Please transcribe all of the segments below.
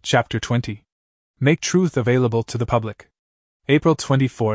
Chapter 20. Make Truth Available to the Public. April 24,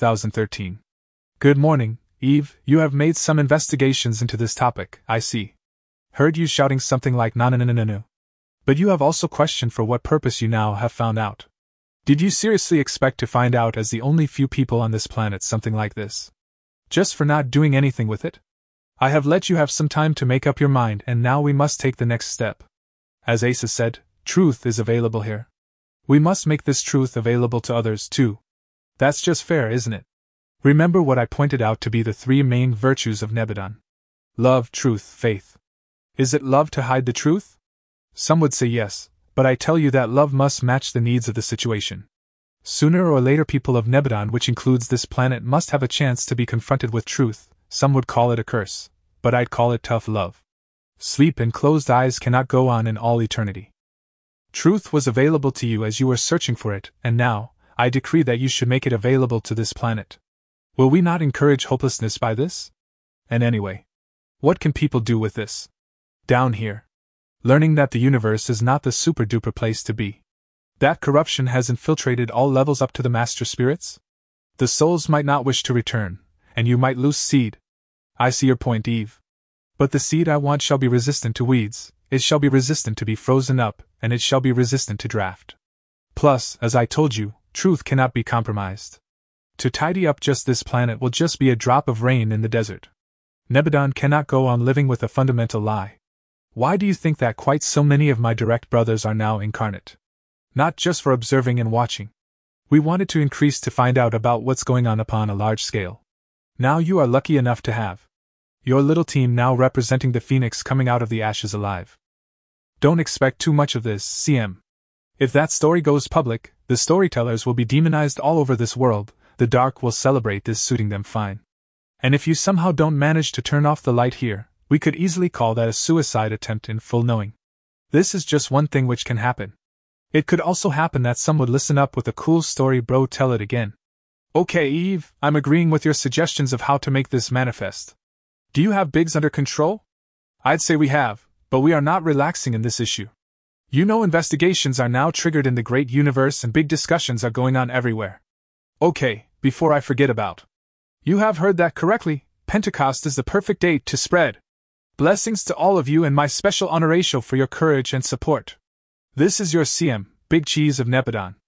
2013. Good morning, Eve. You have made some investigations into this topic, I see. Heard you shouting something like na-na-na-na-na. But you have also questioned for what purpose you now have found out. Did you seriously expect to find out as the only few people on this planet something like this? Just for not doing anything with it? I have let you have some time to make up your mind, and now we must take the next step. As Asa said, truth is available here. We must make this truth available to others too. That's just fair, isn't it? Remember what I pointed out to be the three main virtues of Nebadon. Love, truth, faith. Is it love to hide the truth? Some would say yes, but I tell you that love must match the needs of the situation. Sooner or later people of Nebadon, which includes this planet, must have a chance to be confronted with truth. Some would call it a curse, but I'd call it tough love. Sleep and closed eyes cannot go on in all eternity. Truth was available to you as you were searching for it, and now, I decree that you should make it available to this planet. Will we not encourage hopelessness by this? And anyway, what can people do with this? Down here, learning that the universe is not the super-duper place to be. That corruption has infiltrated all levels up to the master spirits? The souls might not wish to return, and you might lose seed. I see your point, Eve. But the seed I want shall be resistant to weeds, it shall be resistant to be frozen up, and it shall be resistant to draft. Plus, as I told you, truth cannot be compromised. To tidy up just this planet will just be a drop of rain in the desert. Nebadon cannot go on living with a fundamental lie. Why do you think that quite so many of my direct brothers are now incarnate? Not just for observing and watching. We wanted to increase to find out about what's going on upon a large scale. Now you are lucky enough to have your little team now representing the phoenix coming out of the ashes alive. Don't expect too much of this, CM. If that story goes public, the storytellers will be demonized all over this world. The dark will celebrate this suiting them fine. And if you somehow don't manage to turn off the light here, we could easily call that a suicide attempt in full knowing. This is just one thing which can happen. It could also happen that some would listen up with a cool story, bro, tell it again. Okay, Eve, I'm agreeing with your suggestions of how to make this manifest. Do you have Biggs under control? I'd say we have, but we are not relaxing in this issue. You know, investigations are now triggered in the great universe and big discussions are going on everywhere. Okay, before I forget about. You have heard that correctly, Pentecost is the perfect date to spread blessings to all of you and my special honoratio for your courage and support. This is your CM, Big Cheese of Nebadon.